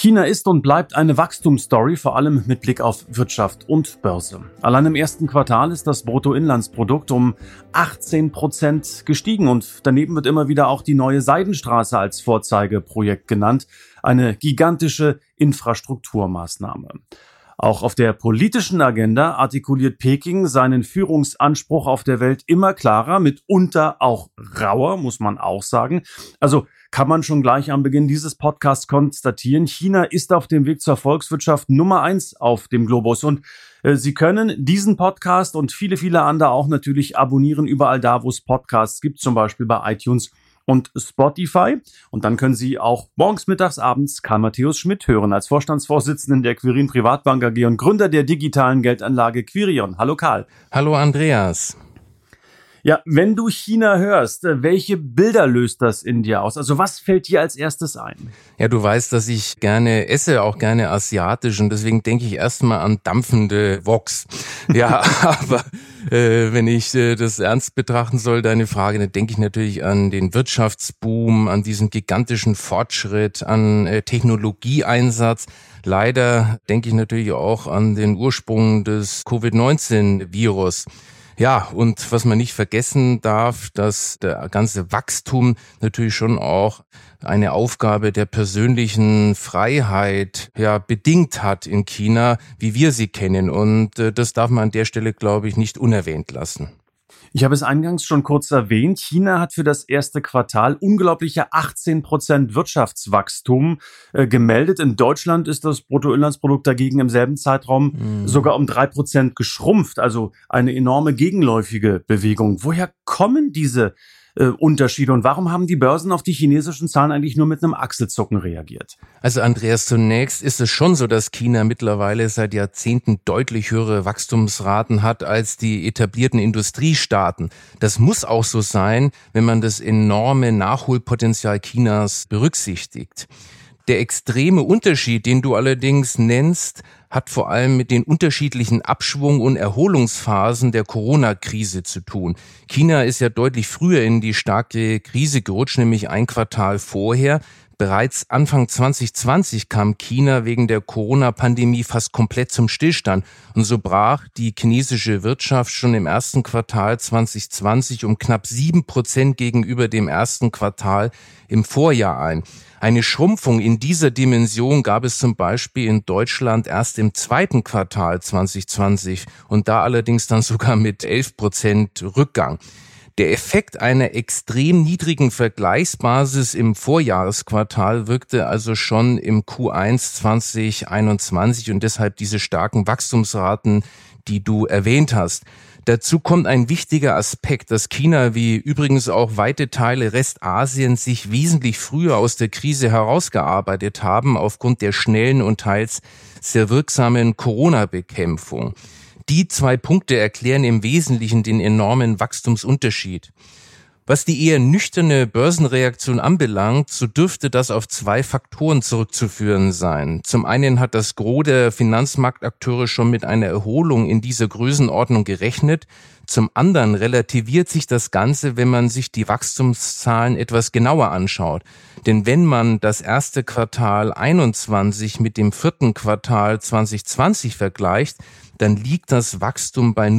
China ist und bleibt eine Wachstumsstory, vor allem mit Blick auf Wirtschaft und Börse. Allein im ersten Quartal ist das Bruttoinlandsprodukt um 18% gestiegen und daneben wird immer wieder auch die neue Seidenstraße als Vorzeigeprojekt genannt, eine gigantische Infrastrukturmaßnahme. Auch auf der politischen Agenda artikuliert Peking seinen Führungsanspruch auf der Welt immer klarer, mitunter auch rauer, muss man auch sagen. Also kann man schon gleich am Beginn dieses Podcasts konstatieren, China ist auf dem Weg zur Volkswirtschaft Nummer 1 auf dem Globus. Und Sie können diesen Podcast und viele, viele andere auch natürlich abonnieren, überall da, wo es Podcasts gibt, zum Beispiel bei iTunes und Spotify. Und dann können Sie auch morgens, mittags, abends Karl Matthäus Schmidt hören, als Vorstandsvorsitzenden der Quirin Privatbank AG und Gründer der digitalen Geldanlage Quirion. Hallo Karl. Hallo Andreas. Ja, wenn du China hörst, welche Bilder löst das in dir aus? Also was fällt dir als erstes ein? Ja, du weißt, dass ich gerne esse, auch gerne asiatisch, und deswegen denke ich erstmal an dampfende Woks. Ja, aber wenn ich das ernst betrachten soll, deine Frage, dann denke ich natürlich an den Wirtschaftsboom, an diesen gigantischen Fortschritt, an Technologieeinsatz. Leider denke ich natürlich auch an den Ursprung des Covid-19-Virus. Ja, und was man nicht vergessen darf, dass der ganze Wachstum natürlich schon auch eine Aufgabe der persönlichen Freiheit bedingt hat in China, wie wir sie kennen. Und das darf man an der Stelle, glaube ich, nicht unerwähnt lassen. Ich habe es eingangs schon kurz erwähnt. China hat für das erste Quartal unglaubliche 18% Wirtschaftswachstum gemeldet. In Deutschland ist das Bruttoinlandsprodukt dagegen im selben Zeitraum sogar um 3% geschrumpft. Also eine enorme gegenläufige Bewegung. Woher kommen diese Unterschiede und warum haben die Börsen auf die chinesischen Zahlen eigentlich nur mit einem Achselzucken reagiert? Also Andreas, zunächst ist es schon so, dass China mittlerweile seit Jahrzehnten deutlich höhere Wachstumsraten hat als die etablierten Industriestaaten. Das muss auch so sein, wenn man das enorme Nachholpotenzial Chinas berücksichtigt. Der extreme Unterschied, den du allerdings nennst, hat vor allem mit den unterschiedlichen Abschwung- und Erholungsphasen der Corona-Krise zu tun. China ist ja deutlich früher in die starke Krise gerutscht, nämlich ein Quartal vorher. Bereits Anfang 2020 kam China wegen der Corona-Pandemie fast komplett zum Stillstand. Und so brach die chinesische Wirtschaft schon im ersten Quartal 2020 um knapp 7% gegenüber dem ersten Quartal im Vorjahr ein. Eine Schrumpfung in dieser Dimension gab es zum Beispiel in Deutschland erst im zweiten Quartal 2020 und da allerdings dann sogar mit 11% Rückgang. Der Effekt einer extrem niedrigen Vergleichsbasis im Vorjahresquartal wirkte also schon im Q1 2021 und deshalb diese starken Wachstumsraten, die du erwähnt hast. Dazu kommt ein wichtiger Aspekt, dass China wie übrigens auch weite Teile Restasiens sich wesentlich früher aus der Krise herausgearbeitet haben aufgrund der schnellen und teils sehr wirksamen Corona-Bekämpfung. Die 2 Punkte erklären im Wesentlichen den enormen Wachstumsunterschied. Was die eher nüchterne Börsenreaktion anbelangt, so dürfte das auf 2 Faktoren zurückzuführen sein. Zum einen hat das Gros der Finanzmarktakteure schon mit einer Erholung in dieser Größenordnung gerechnet. Zum anderen relativiert sich das Ganze, wenn man sich die Wachstumszahlen etwas genauer anschaut. Denn wenn man das erste Quartal 21 mit dem vierten Quartal 2020 vergleicht, dann liegt das Wachstum bei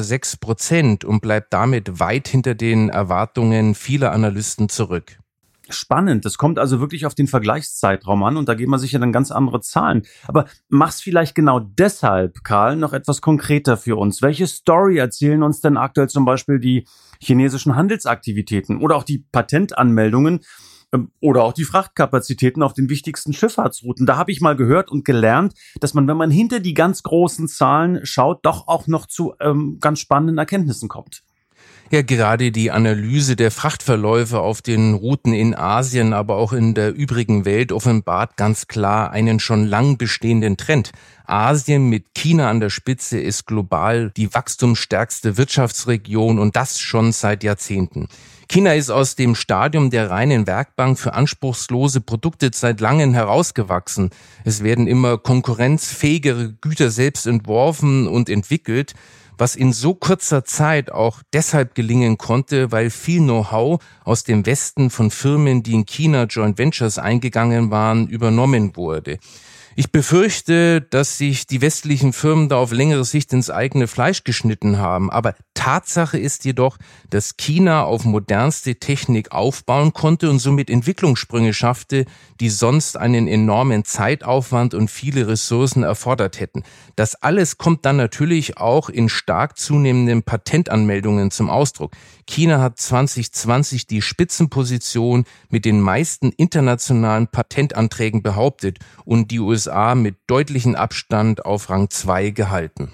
0,6% und bleibt damit weit hinter den Erwartungen vieler Analysten zurück. Spannend, das kommt also wirklich auf den Vergleichszeitraum an und da geben wir sich ja dann ganz andere Zahlen. Aber mach's vielleicht genau deshalb, Karl, noch etwas konkreter für uns. Welche Story erzählen uns denn aktuell zum Beispiel die chinesischen Handelsaktivitäten oder auch die Patentanmeldungen oder auch die Frachtkapazitäten auf den wichtigsten Schifffahrtsrouten? Da habe ich mal gehört und gelernt, dass man, wenn man hinter die ganz großen Zahlen schaut, doch auch noch zu ganz spannenden Erkenntnissen kommt. Ja, gerade die Analyse der Frachtverläufe auf den Routen in Asien, aber auch in der übrigen Welt offenbart ganz klar einen schon lang bestehenden Trend. Asien mit China an der Spitze ist global die wachstumsstärkste Wirtschaftsregion und das schon seit Jahrzehnten. China ist aus dem Stadium der reinen Werkbank für anspruchslose Produkte seit langem herausgewachsen. Es werden immer konkurrenzfähigere Güter selbst entworfen und entwickelt. was in so kurzer Zeit auch deshalb gelingen konnte, weil viel Know-how aus dem Westen von Firmen, die in China Joint Ventures eingegangen waren, übernommen wurde. Ich befürchte, dass sich die westlichen Firmen da auf längere Sicht ins eigene Fleisch geschnitten haben. Aber Tatsache ist jedoch, dass China auf modernste Technik aufbauen konnte und somit Entwicklungssprünge schaffte, die sonst einen enormen Zeitaufwand und viele Ressourcen erfordert hätten. Das alles kommt dann natürlich auch in stark zunehmenden Patentanmeldungen zum Ausdruck. China hat 2020 die Spitzenposition mit den meisten internationalen Patentanträgen behauptet und die USA mit deutlichem Abstand auf Rang 2 gehalten.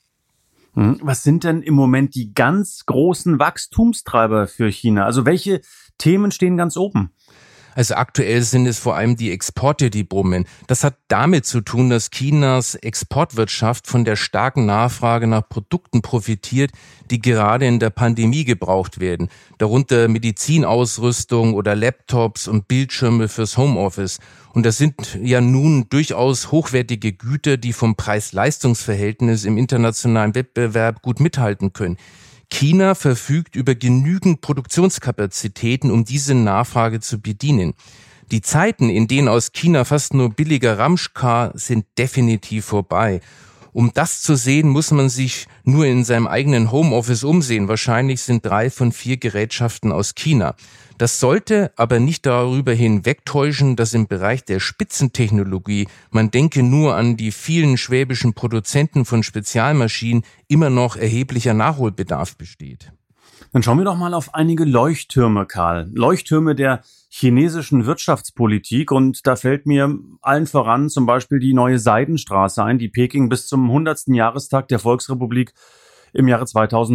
Was sind denn im Moment die ganz großen Wachstumstreiber für China? Also welche Themen stehen ganz oben? Also aktuell sind es vor allem die Exporte, die brummen. Das hat damit zu tun, dass Chinas Exportwirtschaft von der starken Nachfrage nach Produkten profitiert, die gerade in der Pandemie gebraucht werden. Darunter Medizinausrüstung oder Laptops und Bildschirme fürs Homeoffice. Und das sind ja nun durchaus hochwertige Güter, die vom Preis-Leistungs-Verhältnis im internationalen Wettbewerb gut mithalten können. China verfügt über genügend Produktionskapazitäten, um diese Nachfrage zu bedienen. Die Zeiten, in denen aus China fast nur billiger Ramsch kam, sind definitiv vorbei. Um das zu sehen, muss man sich nur in seinem eigenen Homeoffice umsehen. Wahrscheinlich sind 3 von 4 Gerätschaften aus China. Das sollte aber nicht darüber hinwegtäuschen, dass im Bereich der Spitzentechnologie, man denke nur an die vielen schwäbischen Produzenten von Spezialmaschinen, immer noch erheblicher Nachholbedarf besteht. Dann schauen wir doch mal auf einige Leuchttürme, Karl. Leuchttürme der chinesischen Wirtschaftspolitik. Und da fällt mir allen voran zum Beispiel die neue Seidenstraße ein, die Peking bis zum 100. Jahrestag der Volksrepublik im Jahre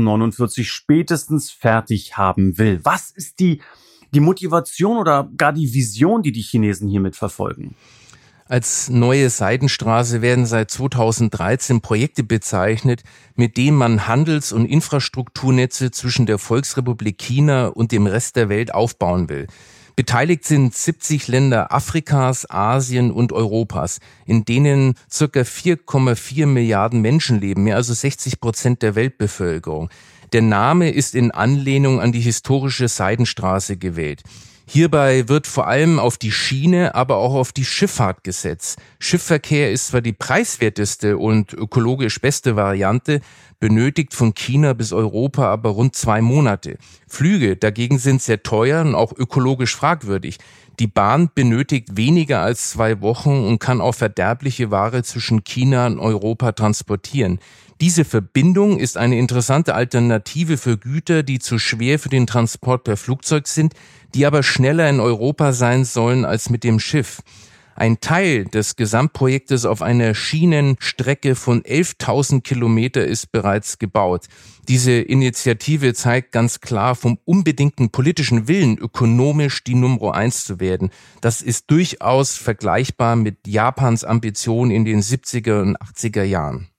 2049 spätestens fertig haben will. Was ist die Motivation oder gar die Vision, die Chinesen hiermit verfolgen? Als neue Seidenstraße werden seit 2013 Projekte bezeichnet, mit denen man Handels- und Infrastrukturnetze zwischen der Volksrepublik China und dem Rest der Welt aufbauen will. Beteiligt sind 70 Länder Afrikas, Asien und Europas, in denen ca. 4,4 Milliarden Menschen leben, mehr als 60% der Weltbevölkerung. Der Name ist in Anlehnung an die historische Seidenstraße gewählt. Hierbei wird vor allem auf die Schiene, aber auch auf die Schifffahrt gesetzt. Schiffsverkehr ist zwar die preiswerteste und ökologisch beste Variante, benötigt von China bis Europa aber rund 2 Monate. Flüge dagegen sind sehr teuer und auch ökologisch fragwürdig. Die Bahn benötigt weniger als 2 Wochen und kann auch verderbliche Ware zwischen China und Europa transportieren. Diese Verbindung ist eine interessante Alternative für Güter, die zu schwer für den Transport per Flugzeug sind, die aber schneller in Europa sein sollen als mit dem Schiff. Ein Teil des Gesamtprojektes auf einer Schienenstrecke von 11.000 Kilometer ist bereits gebaut. Diese Initiative zeigt ganz klar vom unbedingten politischen Willen, ökonomisch die Nummer 1 zu werden. Das ist durchaus vergleichbar mit Japans Ambition in den 70er und 80er Jahren.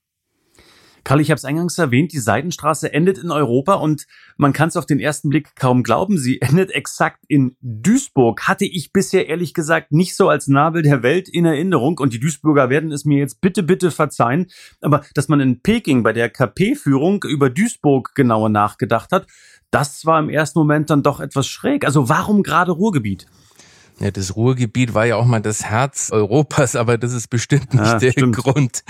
Karl, ich habe es eingangs erwähnt, die Seidenstraße endet in Europa und man kann es auf den ersten Blick kaum glauben, sie endet exakt in Duisburg. Hatte ich bisher ehrlich gesagt nicht so als Nabel der Welt in Erinnerung und die Duisburger werden es mir jetzt bitte verzeihen, aber dass man in Peking bei der KP-Führung über Duisburg genauer nachgedacht hat, das war im ersten Moment dann doch etwas schräg. Also warum gerade Ruhrgebiet? Ja, das Ruhrgebiet war ja auch mal das Herz Europas, aber das ist bestimmt nicht der Grund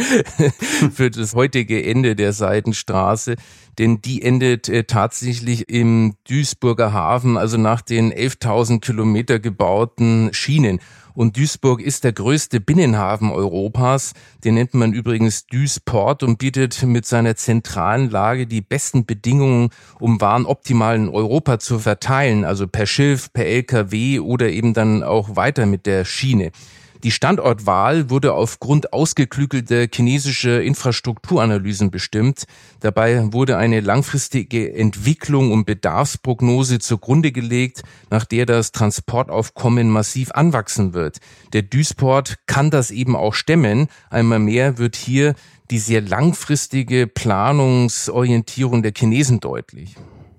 für das heutige Ende der Seidenstraße, denn die endet tatsächlich im Duisburger Hafen, also nach den 11.000 Kilometer gebauten Schienen. Und Duisburg ist der größte Binnenhafen Europas. Den nennt man übrigens Duisport und bietet mit seiner zentralen Lage die besten Bedingungen, um Waren optimal in Europa zu verteilen, also per Schiff, per LKW oder eben dann auch weiter mit der Schiene. Die Standortwahl wurde aufgrund ausgeklügelter chinesischer Infrastrukturanalysen bestimmt. Dabei wurde eine langfristige Entwicklung und Bedarfsprognose zugrunde gelegt, nach der das Transportaufkommen massiv anwachsen wird. Der Duisport kann das eben auch stemmen. Einmal mehr wird hier die sehr langfristige Planungsorientierung der Chinesen deutlich.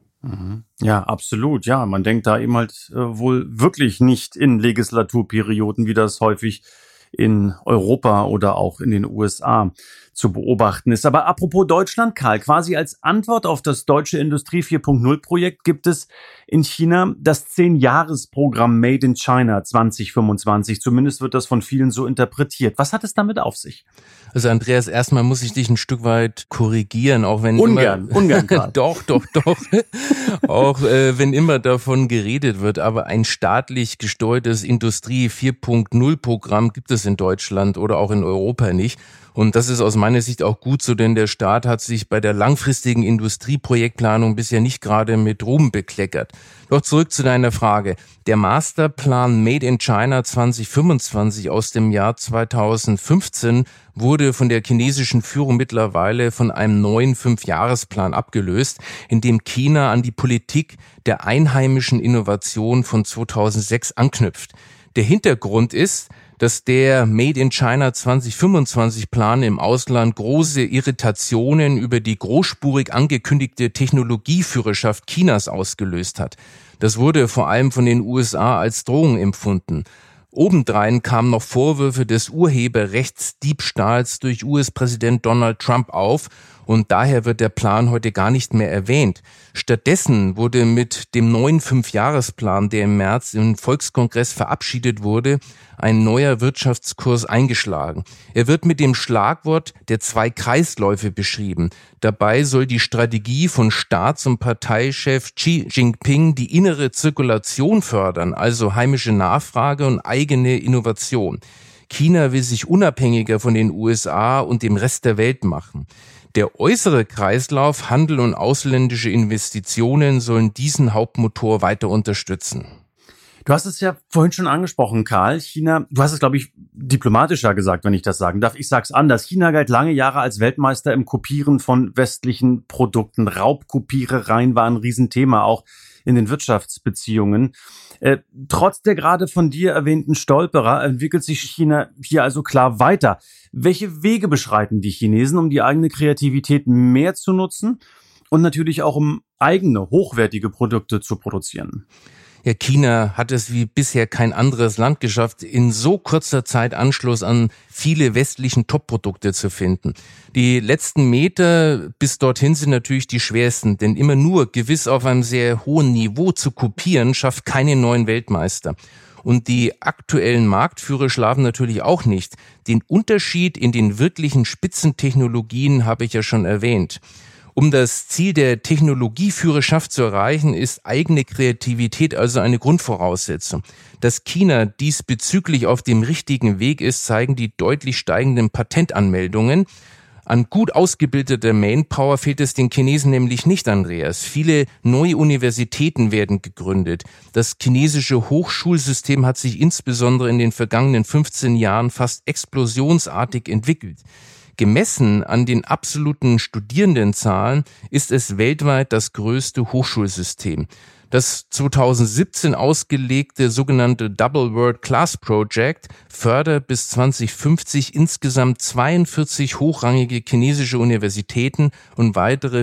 Ja, absolut. Ja, man denkt da eben halt wohl wirklich nicht in Legislaturperioden, wie das häufig in Europa oder auch in den USA zu beobachten ist. Aber apropos Deutschland, Karl, quasi als Antwort auf das deutsche Industrie 4.0-Projekt gibt es in China das 10-Jahres-Programm Made in China 2025. Zumindest wird das von vielen so interpretiert. Was hat es damit auf sich? Also Andreas, erstmal muss ich dich ein Stück weit korrigieren, auch wenn ungern, Karl. Doch. Auch wenn immer davon geredet wird, aber ein staatlich gesteuertes Industrie 4.0-Programm gibt es in Deutschland oder auch in Europa nicht. Und das ist aus meiner Sicht auch gut so, denn der Staat hat sich bei der langfristigen Industrieprojektplanung bisher nicht gerade mit Ruhm bekleckert. Doch zurück zu deiner Frage. Der Masterplan Made in China 2025 aus dem Jahr 2015 wurde von der chinesischen Führung mittlerweile von einem neuen 5-Jahresplan abgelöst, in dem China an die Politik der einheimischen Innovation von 2006 anknüpft. Der Hintergrund ist, dass der Made in China 2025 Plan im Ausland große Irritationen über die großspurig angekündigte Technologieführerschaft Chinas ausgelöst hat. Das wurde vor allem von den USA als Drohung empfunden. Obendrein kamen noch Vorwürfe des Urheberrechtsdiebstahls durch US-Präsident Donald Trump auf und daher wird der Plan heute gar nicht mehr erwähnt. Stattdessen wurde mit dem neuen 5-Jahresplan, der im März im Volkskongress verabschiedet wurde, ein neuer Wirtschaftskurs eingeschlagen. Er wird mit dem Schlagwort der 2 Kreisläufe beschrieben. Dabei soll die Strategie von Staats- und Parteichef Xi Jinping die innere Zirkulation fördern, also heimische Nachfrage und eigene Innovation. China will sich unabhängiger von den USA und dem Rest der Welt machen. Der äußere Kreislauf, Handel und ausländische Investitionen sollen diesen Hauptmotor weiter unterstützen. Du hast es ja vorhin schon angesprochen, Karl. China, du hast es, glaube ich, diplomatischer gesagt, wenn ich das sagen darf. Ich sag's anders. China galt lange Jahre als Weltmeister im Kopieren von westlichen Produkten. Raubkopierereien war ein Riesenthema, auch in den Wirtschaftsbeziehungen. Trotz der gerade von dir erwähnten Stolperer entwickelt sich China hier also klar weiter. Welche Wege beschreiten die Chinesen, um die eigene Kreativität mehr zu nutzen und natürlich auch um eigene, hochwertige Produkte zu produzieren? Ja, China hat es wie bisher kein anderes Land geschafft, in so kurzer Zeit Anschluss an viele westlichen Top-Produkte zu finden. Die letzten Meter bis dorthin sind natürlich die schwersten, denn immer nur gewiss auf einem sehr hohen Niveau zu kopieren, schafft keine neuen Weltmeister. Und die aktuellen Marktführer schlafen natürlich auch nicht. Den Unterschied in den wirklichen Spitzentechnologien habe ich ja schon erwähnt. Um das Ziel der Technologieführerschaft zu erreichen, ist eigene Kreativität also eine Grundvoraussetzung. Dass China diesbezüglich auf dem richtigen Weg ist, zeigen die deutlich steigenden Patentanmeldungen. An gut ausgebildeter Manpower fehlt es den Chinesen nämlich nicht, Andreas. Viele neue Universitäten werden gegründet. Das chinesische Hochschulsystem hat sich insbesondere in den vergangenen 15 Jahren fast explosionsartig entwickelt. Gemessen an den absoluten Studierendenzahlen ist es weltweit das größte Hochschulsystem. Das 2017 ausgelegte sogenannte Double World Class Project fördert bis 2050 insgesamt 42 hochrangige chinesische Universitäten und weitere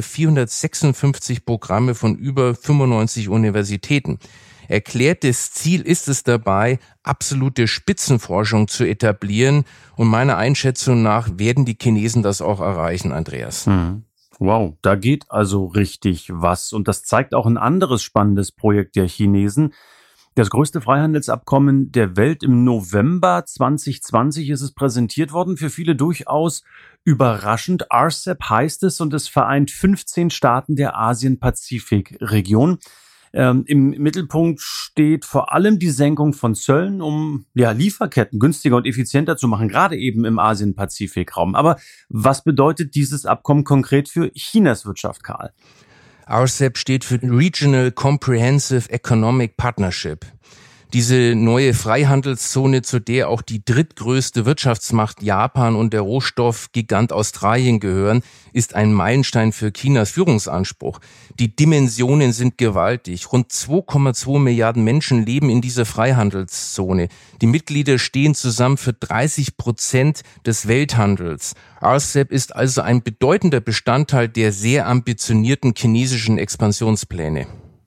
456 Programme von über 95 Universitäten. Erklärtes Ziel ist es dabei, absolute Spitzenforschung zu etablieren. Und meiner Einschätzung nach werden die Chinesen das auch erreichen, Andreas. Wow, da geht also richtig was. Und das zeigt auch ein anderes spannendes Projekt der Chinesen. Das größte Freihandelsabkommen der Welt im November 2020 ist es präsentiert worden. Für viele durchaus überraschend. RCEP heißt es und es vereint 15 Staaten der Asien-Pazifik-Region. Im Mittelpunkt steht vor allem die Senkung von Zöllen, um Lieferketten günstiger und effizienter zu machen, gerade eben im Asien-Pazifik-Raum. Aber was bedeutet dieses Abkommen konkret für Chinas Wirtschaft, Karl? RCEP steht für Regional Comprehensive Economic Partnership. Diese neue Freihandelszone, zu der auch die drittgrößte Wirtschaftsmacht Japan und der Rohstoffgigant Australien gehören, ist ein Meilenstein für Chinas Führungsanspruch. Die Dimensionen sind gewaltig. Rund 2,2 Milliarden Menschen leben in dieser Freihandelszone. Die Mitglieder stehen zusammen für 30% des Welthandels. RCEP ist also ein bedeutender Bestandteil der sehr ambitionierten chinesischen Expansionspläne.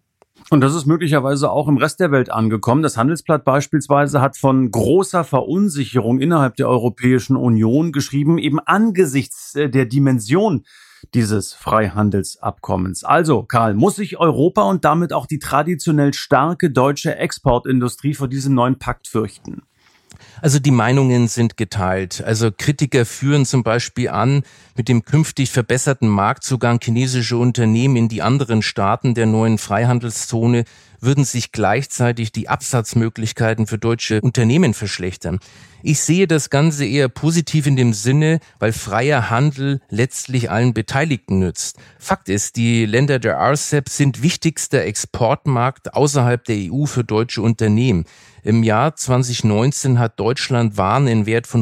Und das ist möglicherweise auch im Rest der Welt angekommen. Das Handelsblatt beispielsweise hat von großer Verunsicherung innerhalb der Europäischen Union geschrieben, eben angesichts der Dimension dieses Freihandelsabkommens. Also, Karl, muss sich Europa und damit auch die traditionell starke deutsche Exportindustrie vor diesem neuen Pakt fürchten? Also die Meinungen sind geteilt. Also Kritiker führen zum Beispiel an, mit dem künftig verbesserten Marktzugang chinesischer Unternehmen in die anderen Staaten der neuen Freihandelszone würden sich gleichzeitig die Absatzmöglichkeiten für deutsche Unternehmen verschlechtern. Ich sehe das Ganze eher positiv in dem Sinne, weil freier Handel letztlich allen Beteiligten nützt. Fakt ist, die Länder der RCEP sind wichtigster Exportmarkt außerhalb der EU für deutsche Unternehmen. Im Jahr 2019 hat Deutschland Waren in Wert von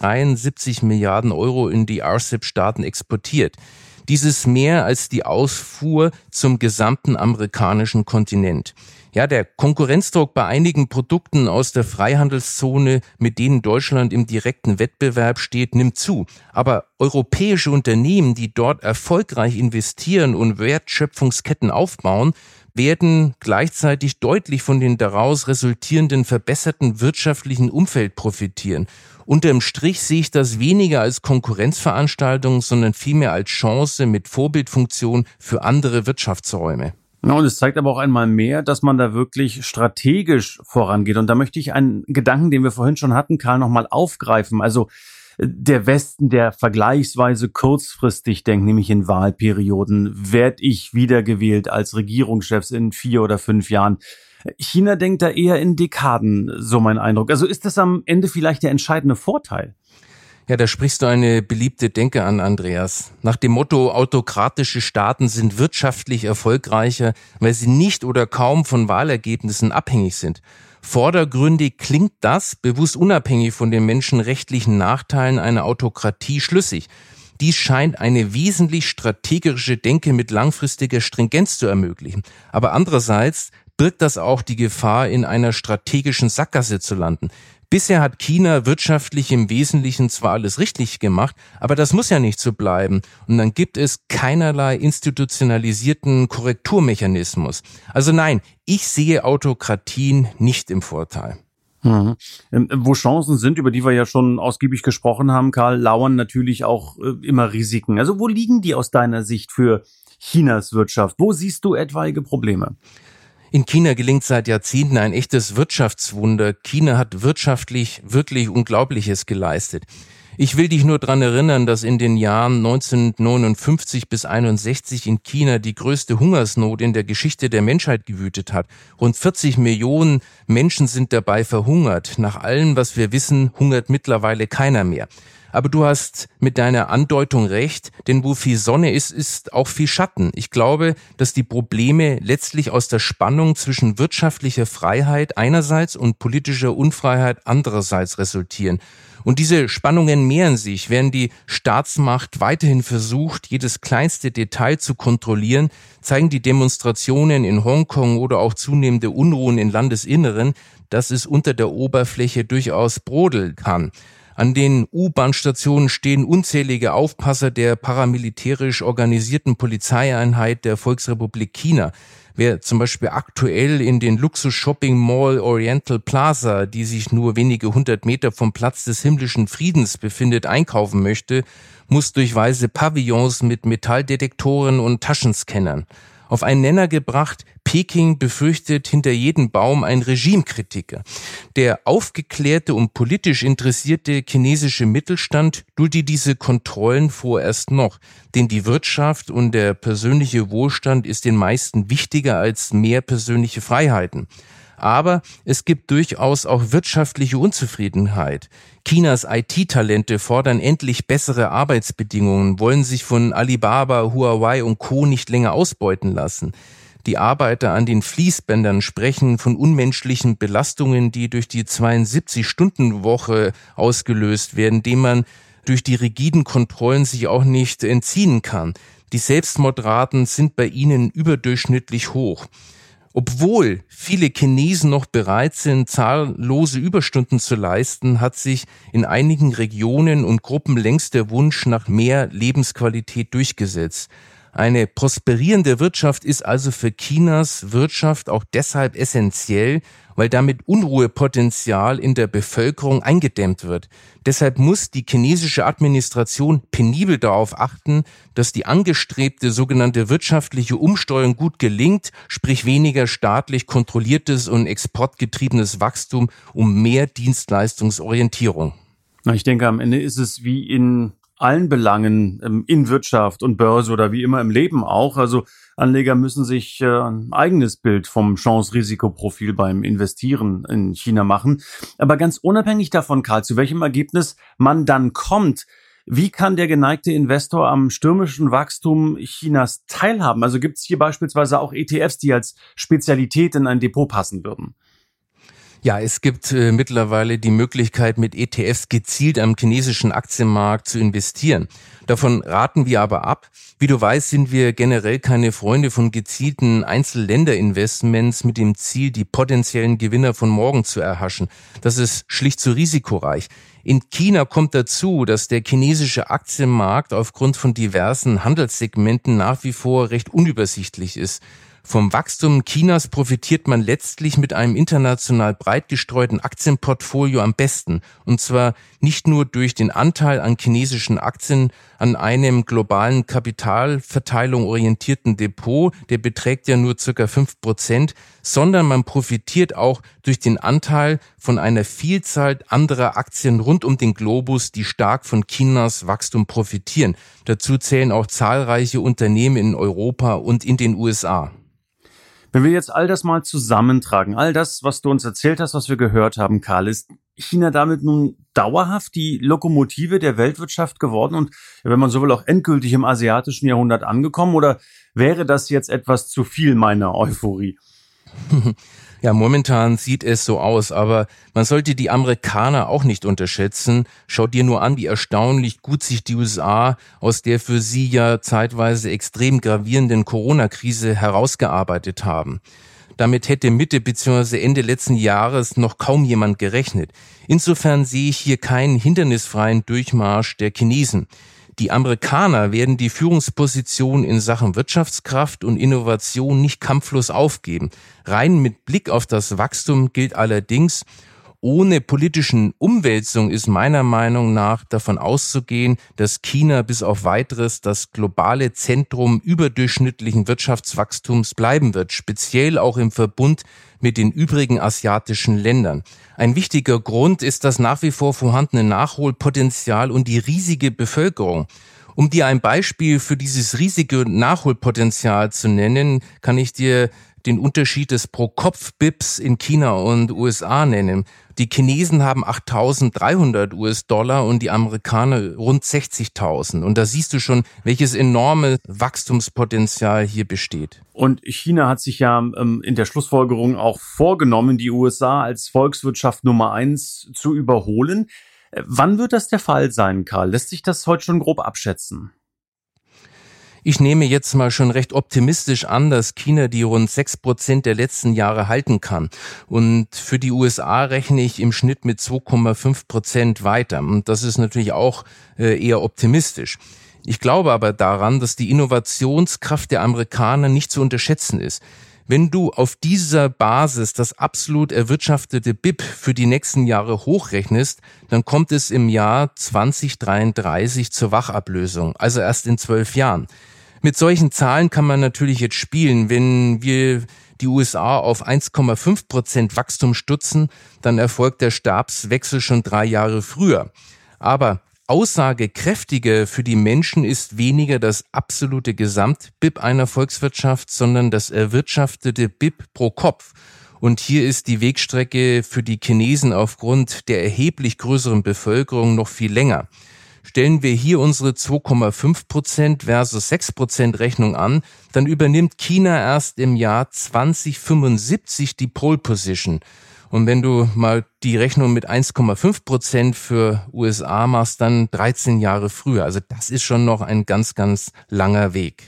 173 Milliarden Euro in die RCEP-Staaten exportiert. Dies ist mehr als die Ausfuhr zum gesamten amerikanischen Kontinent. Ja, der Konkurrenzdruck bei einigen Produkten aus der Freihandelszone, mit denen Deutschland im direkten Wettbewerb steht, nimmt zu. Aber europäische Unternehmen, die dort erfolgreich investieren und Wertschöpfungsketten aufbauen, werden gleichzeitig deutlich von den daraus resultierenden verbesserten wirtschaftlichen Umfeld profitieren. Unterm Strich sehe ich das weniger als Konkurrenzveranstaltung, sondern vielmehr als Chance mit Vorbildfunktion für andere Wirtschaftsräume. Ja, und es zeigt aber auch einmal mehr, dass man da wirklich strategisch vorangeht. Und da möchte ich einen Gedanken, den wir vorhin schon hatten, Karl, nochmal aufgreifen. Also der Westen, der vergleichsweise kurzfristig denkt, nämlich in Wahlperioden, werde ich wiedergewählt als Regierungschefs in 4 oder 5 Jahren. China denkt da eher in Dekaden, so mein Eindruck. Also ist das am Ende vielleicht der entscheidende Vorteil? Ja, da sprichst du eine beliebte Denke an, Andreas. Nach dem Motto, autokratische Staaten sind wirtschaftlich erfolgreicher, weil sie nicht oder kaum von Wahlergebnissen abhängig sind. Vordergründig klingt das, bewusst unabhängig von den menschenrechtlichen Nachteilen einer Autokratie, schlüssig. Dies scheint eine wesentlich strategische Denke mit langfristiger Stringenz zu ermöglichen. Aber andererseits birgt das auch die Gefahr, in einer strategischen Sackgasse zu landen. Bisher hat China wirtschaftlich im Wesentlichen zwar alles richtig gemacht, aber das muss ja nicht so bleiben. Und dann gibt es keinerlei institutionalisierten Korrekturmechanismus. Also nein, ich sehe Autokratien nicht im Vorteil. Wo Chancen sind, über die wir ja schon ausgiebig gesprochen haben, Karl, lauern natürlich auch immer Risiken. Also wo liegen die aus deiner Sicht für Chinas Wirtschaft? Wo siehst du etwaige Probleme? In China gelingt seit Jahrzehnten ein echtes Wirtschaftswunder. China hat wirtschaftlich wirklich Unglaubliches geleistet. Ich will dich nur daran erinnern, dass in den Jahren 1959 bis 1961 in China die größte Hungersnot in der Geschichte der Menschheit gewütet hat. Rund 40 Millionen Menschen sind dabei verhungert. Nach allem, was wir wissen, hungert mittlerweile keiner mehr. Aber du hast mit deiner Andeutung recht, denn wo viel Sonne ist, ist auch viel Schatten. Ich glaube, dass die Probleme letztlich aus der Spannung zwischen wirtschaftlicher Freiheit einerseits und politischer Unfreiheit andererseits resultieren. Und diese Spannungen mehren sich, während die Staatsmacht weiterhin versucht, jedes kleinste Detail zu kontrollieren, zeigen die Demonstrationen in Hongkong oder auch zunehmende Unruhen in Landesinneren, dass es unter der Oberfläche durchaus brodeln kann. An den U-Bahn-Stationen stehen unzählige Aufpasser der paramilitärisch organisierten Polizeieinheit der Volksrepublik China. Wer zum Beispiel aktuell in den Luxus-Shopping-Mall Oriental Plaza, die sich nur wenige 100 Meter vom Platz des himmlischen Friedens befindet, einkaufen möchte, muss durch weiße Pavillons mit Metalldetektoren und Taschenscannern. Auf einen Nenner gebracht, Peking befürchtet hinter jedem Baum einen Regimekritiker. Der aufgeklärte und politisch interessierte chinesische Mittelstand duldet diese Kontrollen vorerst noch, denn die Wirtschaft und der persönliche Wohlstand ist den meisten wichtiger als mehr persönliche Freiheiten. Aber es gibt durchaus auch wirtschaftliche Unzufriedenheit. Chinas IT-Talente fordern endlich bessere Arbeitsbedingungen, wollen sich von Alibaba, Huawei und Co. nicht länger ausbeuten lassen. Die Arbeiter an den Fließbändern sprechen von unmenschlichen Belastungen, die durch die 72-Stunden-Woche ausgelöst werden, dem man durch die rigiden Kontrollen sich auch nicht entziehen kann. Die Selbstmordraten sind bei ihnen überdurchschnittlich hoch. Obwohl viele Chinesen noch bereit sind, zahllose Überstunden zu leisten, hat sich in einigen Regionen und Gruppen längst der Wunsch nach mehr Lebensqualität durchgesetzt. Eine prosperierende Wirtschaft ist also für Chinas Wirtschaft auch deshalb essentiell, weil damit Unruhepotenzial in der Bevölkerung eingedämmt wird. Deshalb muss die chinesische Administration penibel darauf achten, dass die angestrebte sogenannte wirtschaftliche Umsteuerung gut gelingt, sprich weniger staatlich kontrolliertes und exportgetriebenes Wachstum, um mehr Dienstleistungsorientierung. Ich denke, am Ende ist es wie in allen Belangen in Wirtschaft und Börse oder wie immer im Leben auch. Also Anleger müssen sich ein eigenes Bild vom Chance-Risikoprofil beim Investieren in China machen. Aber ganz unabhängig davon, Karl, zu welchem Ergebnis man dann kommt, wie kann der geneigte Investor am stürmischen Wachstum Chinas teilhaben? Also gibt es hier beispielsweise auch ETFs, die als Spezialität in ein Depot passen würden? Ja, es gibt mittlerweile die Möglichkeit, mit ETFs gezielt am chinesischen Aktienmarkt zu investieren. Davon raten wir aber ab. Wie du weißt, sind wir generell keine Freunde von gezielten Einzelländerinvestments mit dem Ziel, die potenziellen Gewinner von morgen zu erhaschen. Das ist schlicht zu risikoreich. In China kommt dazu, dass der chinesische Aktienmarkt aufgrund von diversen Handelssegmenten nach wie vor recht unübersichtlich ist. Vom Wachstum Chinas profitiert man letztlich mit einem international breit gestreuten Aktienportfolio am besten. Und zwar nicht nur durch den Anteil an chinesischen Aktien an einem globalen Kapitalverteilung orientierten Depot, der beträgt ja nur ca. 5%, sondern man profitiert auch durch den Anteil von einer Vielzahl anderer Aktien rund um den Globus, die stark von Chinas Wachstum profitieren. Dazu zählen auch zahlreiche Unternehmen in Europa und in den USA. Wenn wir jetzt all das mal zusammentragen, all das, was du uns erzählt hast, was wir gehört haben, Karl, ist China damit nun dauerhaft die Lokomotive der Weltwirtschaft geworden und, wenn man so will, auch endgültig im asiatischen Jahrhundert angekommen? Oder wäre das jetzt etwas zu viel meiner Euphorie? Ja, momentan sieht es so aus, aber man sollte die Amerikaner auch nicht unterschätzen. Schau dir nur an, wie erstaunlich gut sich die USA aus der für sie ja zeitweise extrem gravierenden Corona-Krise herausgearbeitet haben. Damit hätte Mitte bzw. Ende letzten Jahres noch kaum jemand gerechnet. Insofern sehe ich hier keinen hindernisfreien Durchmarsch der Chinesen. Die Amerikaner werden die Führungsposition in Sachen Wirtschaftskraft und Innovation nicht kampflos aufgeben. Rein mit Blick auf das Wachstum gilt allerdings, ohne politischen Umwälzung ist meiner Meinung nach davon auszugehen, dass China bis auf Weiteres das globale Zentrum überdurchschnittlichen Wirtschaftswachstums bleiben wird, speziell auch im Verbund mit den übrigen asiatischen Ländern. Ein wichtiger Grund ist das nach wie vor vorhandene Nachholpotenzial und die riesige Bevölkerung. Um dir ein Beispiel für dieses riesige Nachholpotenzial zu nennen, kann ich dir den Unterschied des Pro-Kopf-BIPs in China und USA nennen. Die Chinesen haben 8.300 US-Dollar und die Amerikaner rund 60.000. Und da siehst du schon, welches enorme Wachstumspotenzial hier besteht. Und China hat sich ja in der Schlussfolgerung auch vorgenommen, die USA als Volkswirtschaft Nummer 1 zu überholen. Wann wird das der Fall sein, Karl? Lässt sich das heute schon grob abschätzen? Ich nehme jetzt mal schon recht optimistisch an, dass China die rund 6% der letzten Jahre halten kann. Und für die USA rechne ich im Schnitt mit 2,5% weiter. Und das ist natürlich auch eher optimistisch. Ich glaube aber daran, dass die Innovationskraft der Amerikaner nicht zu unterschätzen ist. Wenn du auf dieser Basis das absolut erwirtschaftete BIP für die nächsten Jahre hochrechnest, dann kommt es im Jahr 2033 zur Wachablösung, also erst in 12 Jahren. Mit solchen Zahlen kann man natürlich jetzt spielen. Wenn wir die USA auf 1,5% Wachstum stutzen, dann erfolgt der Stabswechsel schon 3 Jahre früher. Aber aussagekräftiger für die Menschen ist weniger das absolute Gesamt-BIP einer Volkswirtschaft, sondern das erwirtschaftete BIP pro Kopf. Und hier ist die Wegstrecke für die Chinesen aufgrund der erheblich größeren Bevölkerung noch viel länger. Stellen wir hier unsere 2,5% versus 6% Rechnung an, dann übernimmt China erst im Jahr 2075 die Pole Position. Und wenn du mal die Rechnung mit 1,5% für USA machst, dann 13 Jahre früher. Also das ist schon noch ein ganz, ganz langer Weg.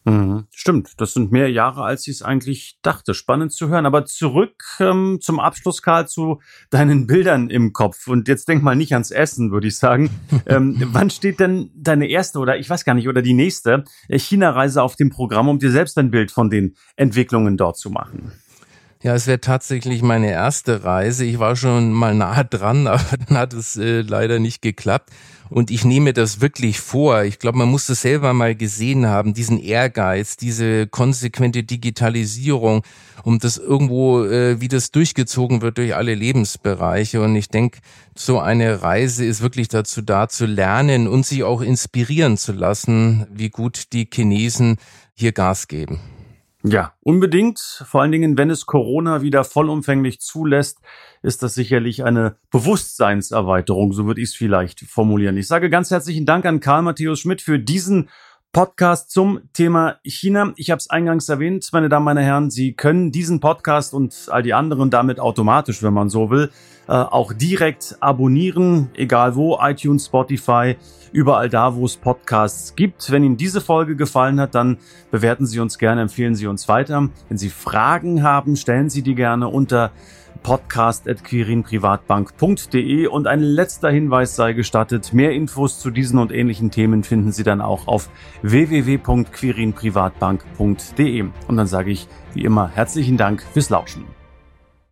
Stimmt, das sind mehr Jahre, als ich es eigentlich dachte. Spannend zu hören. Aber zurück zum Abschluss, Karl, zu deinen Bildern im Kopf. Und jetzt denk mal nicht ans Essen, würde ich sagen. Wann steht denn deine erste oder ich weiß gar nicht, oder die nächste China-Reise auf dem Programm, um dir selbst ein Bild von den Entwicklungen dort zu machen? Ja, es wäre tatsächlich meine erste Reise. Ich war schon mal nahe dran, aber dann hat es leider nicht geklappt. Und ich nehme das wirklich vor. Ich glaube, man muss das selber mal gesehen haben, diesen Ehrgeiz, diese konsequente Digitalisierung, um das irgendwo, wie das durchgezogen wird durch alle Lebensbereiche. Und ich denke, so eine Reise ist wirklich dazu da, zu lernen und sich auch inspirieren zu lassen, wie gut die Chinesen hier Gas geben. Ja, unbedingt. Vor allen Dingen, wenn es Corona wieder vollumfänglich zulässt, ist das sicherlich eine Bewusstseinserweiterung, so würde ich es vielleicht formulieren. Ich sage ganz herzlichen Dank an Karl Matthäus Schmidt für diesen Podcast zum Thema China. Ich habe es eingangs erwähnt, meine Damen, meine Herren, Sie können diesen Podcast und all die anderen damit automatisch, wenn man so will, auch direkt abonnieren, egal wo, iTunes, Spotify, überall da, wo es Podcasts gibt. Wenn Ihnen diese Folge gefallen hat, dann bewerten Sie uns gerne, empfehlen Sie uns weiter. Wenn Sie Fragen haben, stellen Sie die gerne unter podcast@quirinprivatbank.de. Und ein letzter Hinweis sei gestattet: Mehr Infos zu diesen und ähnlichen Themen finden Sie dann auch auf www.quirinprivatbank.de. Und dann sage ich wie immer herzlichen Dank fürs Lauschen.